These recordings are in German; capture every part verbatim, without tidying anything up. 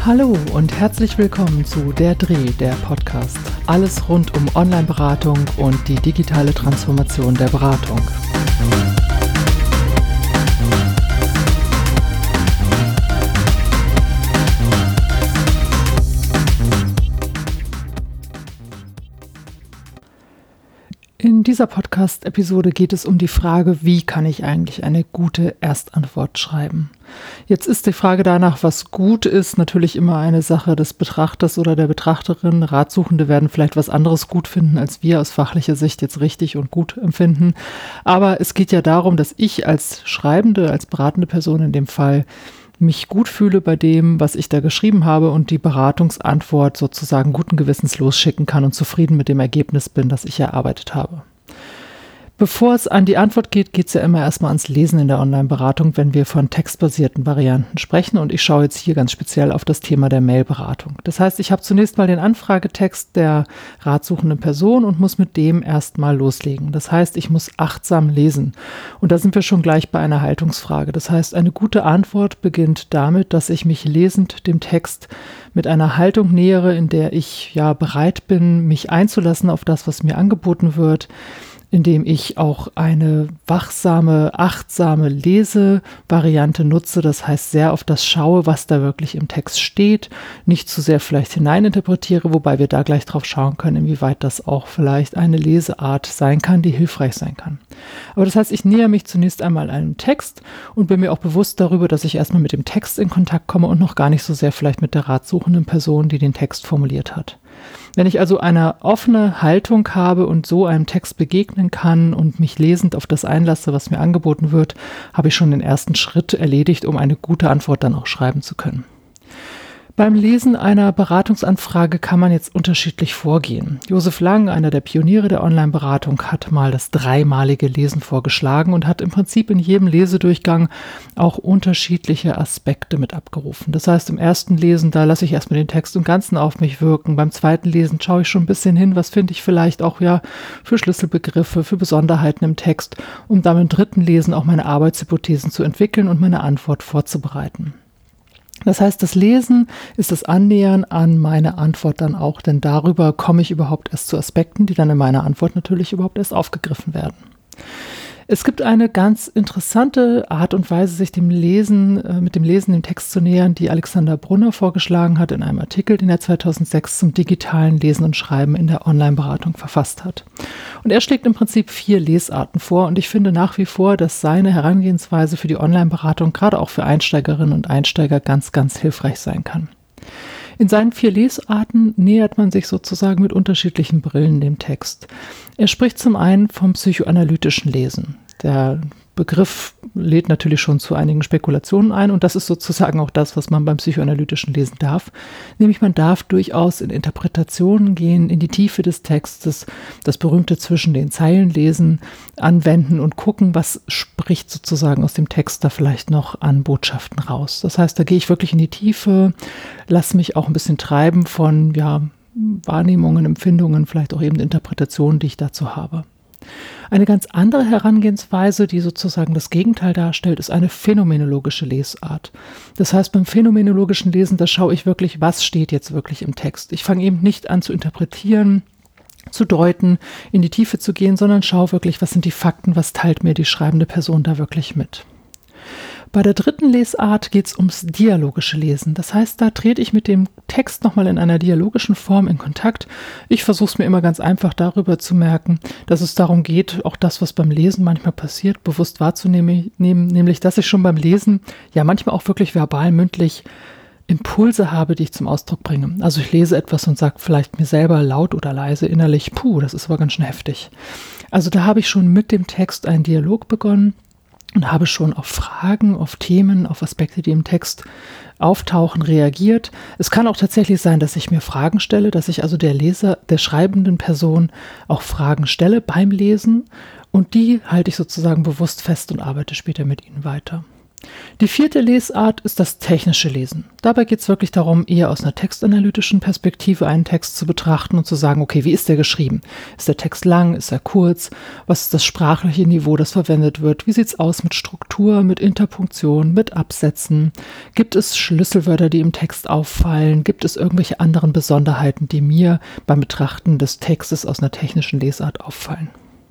Hallo und herzlich willkommen zu Der Dreh, der Podcast. Alles rund um Online-Beratung und die digitale Transformation der Beratung. In dieser Podcast-Episode geht es um die Frage, wie kann ich eigentlich eine gute Erstantwort schreiben? Jetzt ist die Frage danach, was gut ist, natürlich immer eine Sache des Betrachters oder der Betrachterin. Ratsuchende werden vielleicht was anderes gut finden, als wir aus fachlicher Sicht jetzt richtig und gut empfinden. Aber es geht ja darum, dass ich als Schreibende, als beratende Person in dem Fall, mich gut fühle bei dem, was ich da geschrieben habe und die Beratungsantwort sozusagen guten Gewissens losschicken kann und zufrieden mit dem Ergebnis bin, das ich erarbeitet habe. Bevor es an die Antwort geht, geht es ja immer erstmal ans Lesen in der Online-Beratung, wenn wir von textbasierten Varianten sprechen. Und ich schaue jetzt hier ganz speziell auf das Thema der Mail-Beratung. Das heißt, ich habe zunächst mal den Anfragetext der ratsuchenden Person und muss mit dem erstmal loslegen. Das heißt, ich muss achtsam lesen. Und da sind wir schon gleich bei einer Haltungsfrage. Das heißt, eine gute Antwort beginnt damit, dass ich mich lesend dem Text mit einer Haltung nähere, in der ich ja bereit bin, mich einzulassen auf das, was mir angeboten wird, indem ich auch eine wachsame, achtsame Lesevariante nutze, das heißt sehr auf das schaue, was da wirklich im Text steht, nicht zu sehr vielleicht hineininterpretiere, wobei wir da gleich drauf schauen können, inwieweit das auch vielleicht eine Leseart sein kann, die hilfreich sein kann. Aber das heißt, ich nähere mich zunächst einmal einem Text und bin mir auch bewusst darüber, dass ich erstmal mit dem Text in Kontakt komme und noch gar nicht so sehr vielleicht mit der ratsuchenden Person, die den Text formuliert hat. Wenn ich also eine offene Haltung habe und so einem Text begegnen kann und mich lesend auf das einlasse, was mir angeboten wird, habe ich schon den ersten Schritt erledigt, um eine gute Antwort dann auch schreiben zu können. Beim Lesen einer Beratungsanfrage kann man jetzt unterschiedlich vorgehen. Josef Lang, einer der Pioniere der Online-Beratung, hat mal das dreimalige Lesen vorgeschlagen und hat im Prinzip in jedem Lesedurchgang auch unterschiedliche Aspekte mit abgerufen. Das heißt, im ersten Lesen, da lasse ich erstmal den Text im Ganzen auf mich wirken. Beim zweiten Lesen schaue ich schon ein bisschen hin, was finde ich vielleicht auch ja für Schlüsselbegriffe, für Besonderheiten im Text, um dann im dritten Lesen auch meine Arbeitshypothesen zu entwickeln und meine Antwort vorzubereiten. Das heißt, das Lesen ist das Annähern an meine Antwort dann auch, denn darüber komme ich überhaupt erst zu Aspekten, die dann in meiner Antwort natürlich überhaupt erst aufgegriffen werden. Es gibt eine ganz interessante Art und Weise, sich dem Lesen, äh, mit dem Lesen dem Text zu nähern, die Alexander Brunner vorgeschlagen hat in einem Artikel, den er zweitausendsechs zum digitalen Lesen und Schreiben in der Online-Beratung verfasst hat. Und er schlägt im Prinzip vier Lesarten vor und ich finde nach wie vor, dass seine Herangehensweise für die Online-Beratung gerade auch für Einsteigerinnen und Einsteiger ganz, ganz hilfreich sein kann. In seinen vier Lesarten nähert man sich sozusagen mit unterschiedlichen Brillen dem Text. Er spricht zum einen vom psychoanalytischen Lesen. Der Begriff lädt natürlich schon zu einigen Spekulationen ein und das ist sozusagen auch das, was man beim psychoanalytischen Lesen darf. Nämlich man darf durchaus in Interpretationen gehen, in die Tiefe des Textes, das berühmte zwischen den Zeilen lesen, anwenden und gucken, was spricht sozusagen aus dem Text da vielleicht noch an Botschaften raus. Das heißt, da gehe ich wirklich in die Tiefe, lasse mich auch ein bisschen treiben von ja, Wahrnehmungen, Empfindungen, vielleicht auch eben Interpretationen, die ich dazu habe. Eine ganz andere Herangehensweise, die sozusagen das Gegenteil darstellt, ist eine phänomenologische Lesart. Das heißt, beim phänomenologischen Lesen, da schaue ich wirklich, was steht jetzt wirklich im Text. Ich fange eben nicht an zu interpretieren, zu deuten, in die Tiefe zu gehen, sondern schaue wirklich, was sind die Fakten, was teilt mir die schreibende Person da wirklich mit. Bei der dritten Lesart geht es ums dialogische Lesen. Das heißt, da trete ich mit dem Text nochmal in einer dialogischen Form in Kontakt. Ich versuche es mir immer ganz einfach darüber zu merken, dass es darum geht, auch das, was beim Lesen manchmal passiert, bewusst wahrzunehmen, nämlich, dass ich schon beim Lesen ja manchmal auch wirklich verbal, mündlich Impulse habe, die ich zum Ausdruck bringe. Also ich lese etwas und sage vielleicht mir selber laut oder leise innerlich, puh, das ist aber ganz schön heftig. Also da habe ich schon mit dem Text einen Dialog begonnen und habe schon auf Fragen, auf Themen, auf Aspekte, die im Text auftauchen, reagiert. Es kann auch tatsächlich sein, dass ich mir Fragen stelle, dass ich also der Leser, der schreibenden Person auch Fragen stelle beim Lesen und die halte ich sozusagen bewusst fest und arbeite später mit ihnen weiter. Die vierte Lesart ist das technische Lesen. Dabei geht es wirklich darum, eher aus einer textanalytischen Perspektive einen Text zu betrachten und zu sagen, okay, wie ist der geschrieben? Ist der Text lang? Ist er kurz? Was ist das sprachliche Niveau, das verwendet wird? Wie sieht es aus mit Struktur, mit Interpunktion, mit Absätzen? Gibt es Schlüsselwörter, die im Text auffallen? Gibt es irgendwelche anderen Besonderheiten, die mir beim Betrachten des Textes aus einer technischen Lesart auffallen?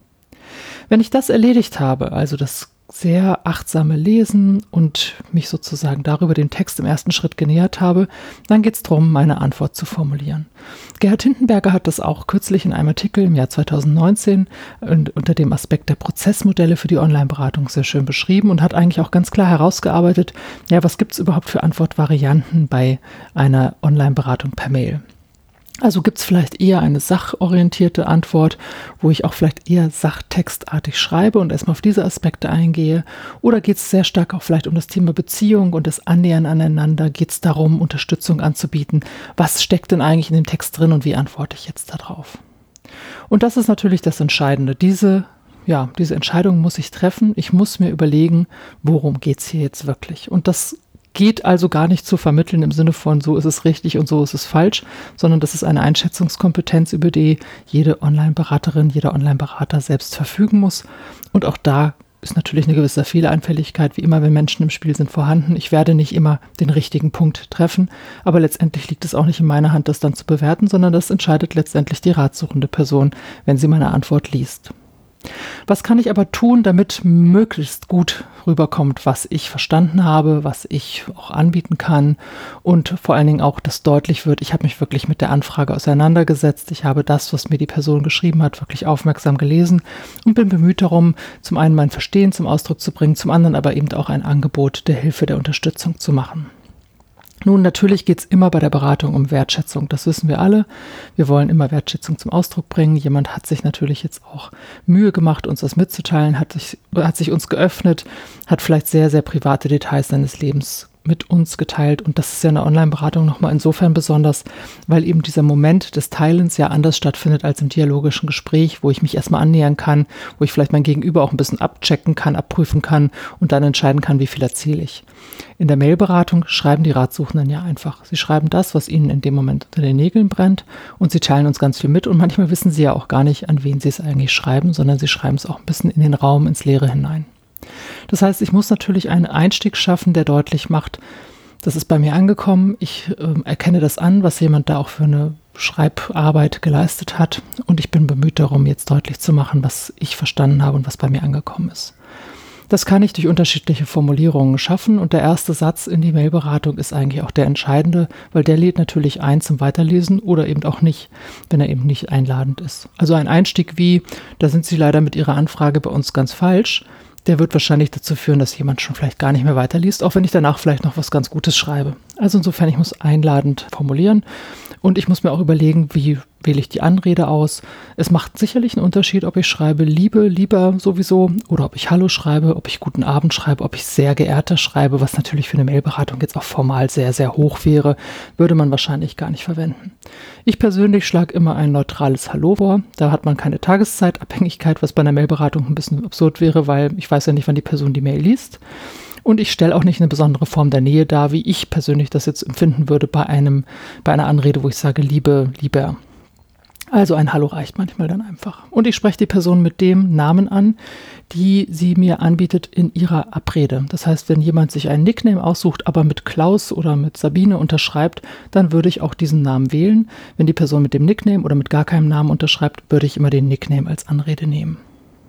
Wenn ich das erledigt habe, also das sehr achtsame Lesen und mich sozusagen darüber dem Text im ersten Schritt genähert habe, dann geht es darum, meine Antwort zu formulieren. Gerhard Hindenberger hat das auch kürzlich in einem Artikel im Jahr zweitausendneunzehn unter dem Aspekt der Prozessmodelle für die Online-Beratung sehr schön beschrieben und hat eigentlich auch ganz klar herausgearbeitet, ja, was gibt es überhaupt für Antwortvarianten bei einer Online-Beratung per Mail. Also gibt es vielleicht eher eine sachorientierte Antwort, wo ich auch vielleicht eher sachtextartig schreibe und erstmal auf diese Aspekte eingehe. Oder geht es sehr stark auch vielleicht um das Thema Beziehung und das Annähern aneinander? Geht es darum, Unterstützung anzubieten? Was steckt denn eigentlich in dem Text drin und wie antworte ich jetzt darauf? Und das ist natürlich das Entscheidende. Diese, ja, diese Entscheidung muss ich treffen. Ich muss mir überlegen, worum geht es hier jetzt wirklich? Und das geht also gar nicht zu vermitteln im Sinne von, so ist es richtig und so ist es falsch, sondern das ist eine Einschätzungskompetenz, über die jede Online-Beraterin, jeder Online-Berater selbst verfügen muss. Und auch da ist natürlich eine gewisse Fehleranfälligkeit, wie immer, wenn Menschen im Spiel sind, vorhanden. Ich werde nicht immer den richtigen Punkt treffen, aber letztendlich liegt es auch nicht in meiner Hand, das dann zu bewerten, sondern das entscheidet letztendlich die ratsuchende Person, wenn sie meine Antwort liest. Was kann ich aber tun, damit möglichst gut rüberkommt, was ich verstanden habe, was ich auch anbieten kann und vor allen Dingen auch, dass deutlich wird, ich habe mich wirklich mit der Anfrage auseinandergesetzt, ich habe das, was mir die Person geschrieben hat, wirklich aufmerksam gelesen und bin bemüht darum, zum einen mein Verstehen zum Ausdruck zu bringen, zum anderen aber eben auch ein Angebot der Hilfe, der Unterstützung zu machen. Nun, natürlich geht es immer bei der Beratung um Wertschätzung, das wissen wir alle. Wir wollen immer Wertschätzung zum Ausdruck bringen. Jemand hat sich natürlich jetzt auch Mühe gemacht, uns das mitzuteilen, hat sich, hat sich uns geöffnet, hat vielleicht sehr, sehr private Details seines Lebens mit uns geteilt und das ist ja in der Online-Beratung nochmal insofern besonders, weil eben dieser Moment des Teilens ja anders stattfindet als im dialogischen Gespräch, wo ich mich erstmal annähern kann, wo ich vielleicht mein Gegenüber auch ein bisschen abchecken kann, abprüfen kann und dann entscheiden kann, wie viel erzähle ich. In der Mail-Beratung schreiben die Ratsuchenden ja einfach. Sie schreiben das, was ihnen in dem Moment unter den Nägeln brennt und sie teilen uns ganz viel mit und manchmal wissen sie ja auch gar nicht, an wen sie es eigentlich schreiben, sondern sie schreiben es auch ein bisschen in den Raum, ins Leere hinein. Das heißt, ich muss natürlich einen Einstieg schaffen, der deutlich macht, das ist bei mir angekommen, ich äh, erkenne das an, was jemand da auch für eine Schreibarbeit geleistet hat und ich bin bemüht darum, jetzt deutlich zu machen, was ich verstanden habe und was bei mir angekommen ist. Das kann ich durch unterschiedliche Formulierungen schaffen und der erste Satz in die Mailberatung ist eigentlich auch der entscheidende, weil der lädt natürlich ein zum Weiterlesen oder eben auch nicht, wenn er eben nicht einladend ist. Also ein Einstieg wie, da sind Sie leider mit Ihrer Anfrage bei uns ganz falsch, der wird wahrscheinlich dazu führen, dass jemand schon vielleicht gar nicht mehr weiterliest, auch wenn ich danach vielleicht noch was ganz Gutes schreibe. Also insofern, ich muss einladend formulieren und ich muss mir auch überlegen, wie wähle ich die Anrede aus. Es macht sicherlich einen Unterschied, ob ich schreibe Liebe, lieber sowieso oder ob ich Hallo schreibe, ob ich Guten Abend schreibe, ob ich sehr geehrter schreibe, was natürlich für eine Mailberatung jetzt auch formal sehr, sehr hoch wäre, würde man wahrscheinlich gar nicht verwenden. Ich persönlich schlage immer ein neutrales Hallo vor. Da hat man keine Tageszeitabhängigkeit, was bei einer Mailberatung ein bisschen absurd wäre, weil ich weiß ja nicht, wann die Person die Mail liest. Und ich stelle auch nicht eine besondere Form der Nähe dar, wie ich persönlich das jetzt empfinden würde bei einem, bei einer Anrede, wo ich sage, Liebe, lieber. Also ein Hallo reicht manchmal dann einfach. Und ich spreche die Person mit dem Namen an, die sie mir anbietet in ihrer Abrede. Das heißt, wenn jemand sich einen Nickname aussucht, aber mit Klaus oder mit Sabine unterschreibt, dann würde ich auch diesen Namen wählen. Wenn die Person mit dem Nickname oder mit gar keinem Namen unterschreibt, würde ich immer den Nickname als Anrede nehmen.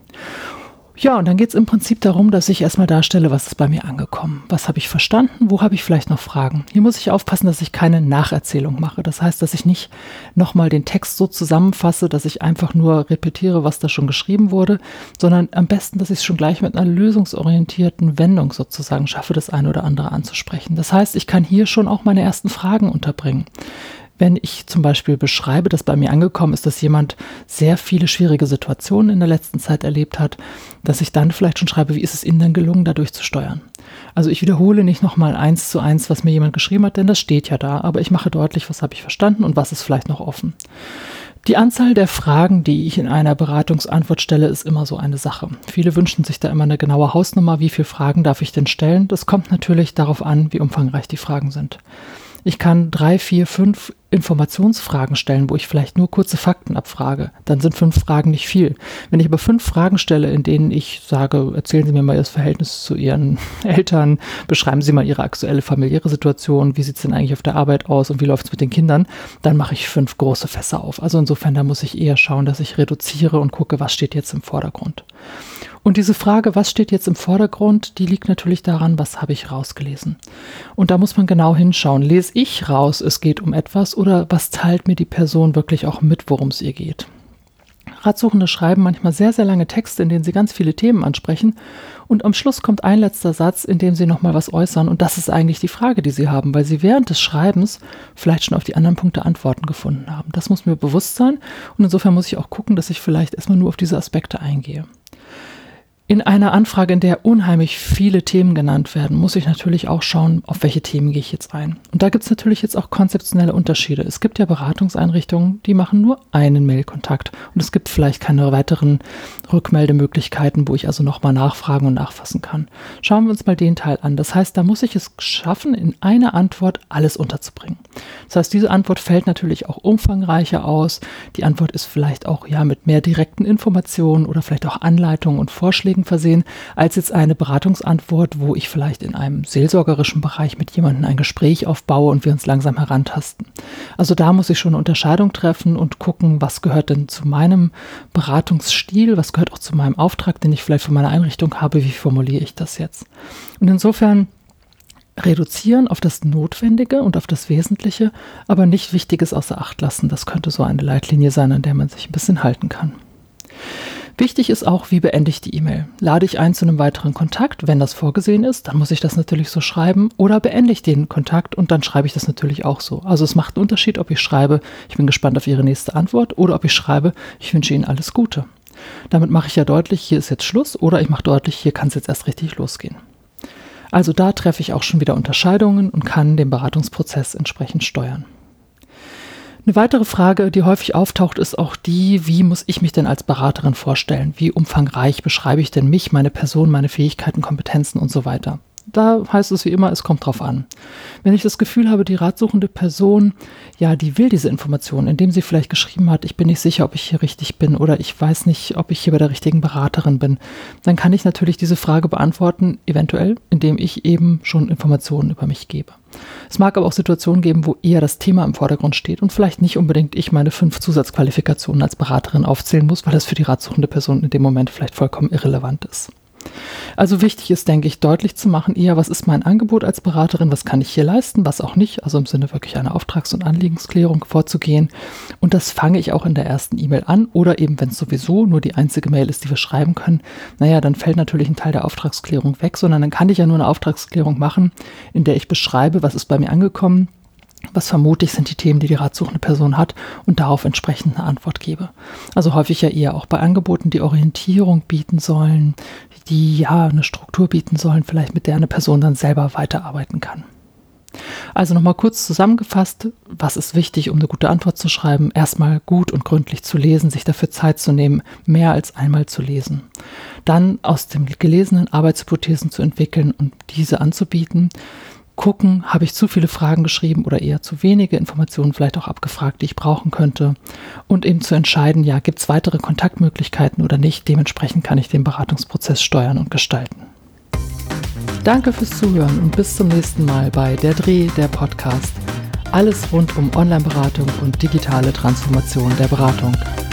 Ja, und dann geht es im Prinzip darum, dass ich erstmal darstelle, was ist bei mir angekommen. Was habe ich verstanden? Wo habe ich vielleicht noch Fragen? Hier muss ich aufpassen, dass ich keine Nacherzählung mache. Das heißt, dass ich nicht nochmal den Text so zusammenfasse, dass ich einfach nur repetiere, was da schon geschrieben wurde, sondern am besten, dass ich es schon gleich mit einer lösungsorientierten Wendung sozusagen schaffe, das eine oder andere anzusprechen. Das heißt, ich kann hier schon auch meine ersten Fragen unterbringen. Wenn ich zum Beispiel beschreibe, dass bei mir angekommen ist, dass jemand sehr viele schwierige Situationen in der letzten Zeit erlebt hat, dass ich dann vielleicht schon schreibe, wie ist es Ihnen denn gelungen, dadurch zu steuern? Also ich wiederhole nicht nochmal eins zu eins, was mir jemand geschrieben hat, denn das steht ja da, aber ich mache deutlich, was habe ich verstanden und was ist vielleicht noch offen. Die Anzahl der Fragen, die ich in einer Beratungsantwort stelle, ist immer so eine Sache. Viele wünschen sich da immer eine genaue Hausnummer, wie viele Fragen darf ich denn stellen? Das kommt natürlich darauf an, wie umfangreich die Fragen sind. Ich kann drei, vier, fünf Informationsfragen stellen, wo ich vielleicht nur kurze Fakten abfrage. Dann sind fünf Fragen nicht viel. Wenn ich aber fünf Fragen stelle, in denen ich sage, erzählen Sie mir mal Ihr Verhältnis zu Ihren Eltern, beschreiben Sie mal Ihre aktuelle familiäre Situation, wie sieht es denn eigentlich auf der Arbeit aus und wie läuft es mit den Kindern, dann mache ich fünf große Fässer auf. Also insofern, da muss ich eher schauen, dass ich reduziere und gucke, was steht jetzt im Vordergrund. Und diese Frage, was steht jetzt im Vordergrund, die liegt natürlich daran, was habe ich rausgelesen. Und da muss man genau hinschauen. Lese ich raus, es geht um etwas, oder was teilt mir die Person wirklich auch mit, worum es ihr geht? Ratsuchende schreiben manchmal sehr, sehr lange Texte, in denen sie ganz viele Themen ansprechen. Und am Schluss kommt ein letzter Satz, in dem sie nochmal was äußern. Und das ist eigentlich die Frage, die sie haben, weil sie während des Schreibens vielleicht schon auf die anderen Punkte Antworten gefunden haben. Das muss mir bewusst sein. Und insofern muss ich auch gucken, dass ich vielleicht erstmal nur auf diese Aspekte eingehe. In einer Anfrage, in der unheimlich viele Themen genannt werden, muss ich natürlich auch schauen, auf welche Themen gehe ich jetzt ein. Und da gibt es natürlich jetzt auch konzeptionelle Unterschiede. Es gibt ja Beratungseinrichtungen, die machen nur einen Mailkontakt und es gibt vielleicht keine weiteren Rückmeldemöglichkeiten, wo ich also nochmal nachfragen und nachfassen kann. Schauen wir uns mal den Teil an. Das heißt, da muss ich es schaffen, in einer Antwort alles unterzubringen. Das heißt, diese Antwort fällt natürlich auch umfangreicher aus. Die Antwort ist vielleicht auch ja mit mehr direkten Informationen oder vielleicht auch Anleitungen und Vorschlägen versehen, als jetzt eine Beratungsantwort, wo ich vielleicht in einem seelsorgerischen Bereich mit jemandem ein Gespräch aufbaue und wir uns langsam herantasten. Also da muss ich schon eine Unterscheidung treffen und gucken, was gehört denn zu meinem Beratungsstil, was gehört auch zu meinem Auftrag, den ich vielleicht für meine Einrichtung habe, wie formuliere ich das jetzt? Und insofern reduzieren auf das Notwendige und auf das Wesentliche, aber nicht Wichtiges außer Acht lassen. Das könnte so eine Leitlinie sein, an der man sich ein bisschen halten kann. Wichtig ist auch, wie beende ich die E-Mail. Lade ich ein zu einem weiteren Kontakt, wenn das vorgesehen ist, dann muss ich das natürlich so schreiben, oder beende ich den Kontakt und dann schreibe ich das natürlich auch so. Also es macht einen Unterschied, ob ich schreibe, ich bin gespannt auf Ihre nächste Antwort, oder ob ich schreibe, ich wünsche Ihnen alles Gute. Damit mache ich ja deutlich, hier ist jetzt Schluss, oder ich mache deutlich, hier kann es jetzt erst richtig losgehen. Also da treffe ich auch schon wieder Unterscheidungen und kann den Beratungsprozess entsprechend steuern. Eine weitere Frage, die häufig auftaucht, ist auch die, wie muss ich mich denn als Beraterin vorstellen? Wie umfangreich beschreibe ich denn mich, meine Person, meine Fähigkeiten, Kompetenzen und so weiter? Da heißt es wie immer, es kommt drauf an. Wenn ich das Gefühl habe, die ratsuchende Person, ja, die will diese Information, indem sie vielleicht geschrieben hat, ich bin nicht sicher, ob ich hier richtig bin oder ich weiß nicht, ob ich hier bei der richtigen Beraterin bin, dann kann ich natürlich diese Frage beantworten, eventuell, indem ich eben schon Informationen über mich gebe. Es mag aber auch Situationen geben, wo eher das Thema im Vordergrund steht und vielleicht nicht unbedingt ich meine fünf Zusatzqualifikationen als Beraterin aufzählen muss, weil das für die ratsuchende Person in dem Moment vielleicht vollkommen irrelevant ist. Also wichtig ist, denke ich, deutlich zu machen, eher, was ist mein Angebot als Beraterin, was kann ich hier leisten, was auch nicht, also im Sinne wirklich einer Auftrags- und Anliegensklärung vorzugehen. Und das fange ich auch in der ersten E-Mail an oder eben, wenn es sowieso nur die einzige Mail ist, die wir schreiben können, naja, dann fällt natürlich ein Teil der Auftragsklärung weg, sondern dann kann ich ja nur eine Auftragsklärung machen, in der ich beschreibe, was ist bei mir angekommen, was vermutlich sind die Themen, die die ratsuchende Person hat und darauf entsprechend eine Antwort gebe. Also häufig ja eher auch bei Angeboten, die Orientierung bieten sollen, die ja eine Struktur bieten sollen, vielleicht mit der eine Person dann selber weiterarbeiten kann. Also nochmal kurz zusammengefasst, was ist wichtig, um eine gute Antwort zu schreiben? Erstmal gut und gründlich zu lesen, sich dafür Zeit zu nehmen, mehr als einmal zu lesen. Dann aus den gelesenen Arbeitshypothesen zu entwickeln und diese anzubieten. Gucken, habe ich zu viele Fragen geschrieben oder eher zu wenige Informationen vielleicht auch abgefragt, die ich brauchen könnte. Und eben zu entscheiden, ja, gibt es weitere Kontaktmöglichkeiten oder nicht. Dementsprechend kann ich den Beratungsprozess steuern und gestalten. Danke fürs Zuhören und bis zum nächsten Mal bei Der Dreh, der Podcast. Alles rund um Online-Beratung und digitale Transformation der Beratung.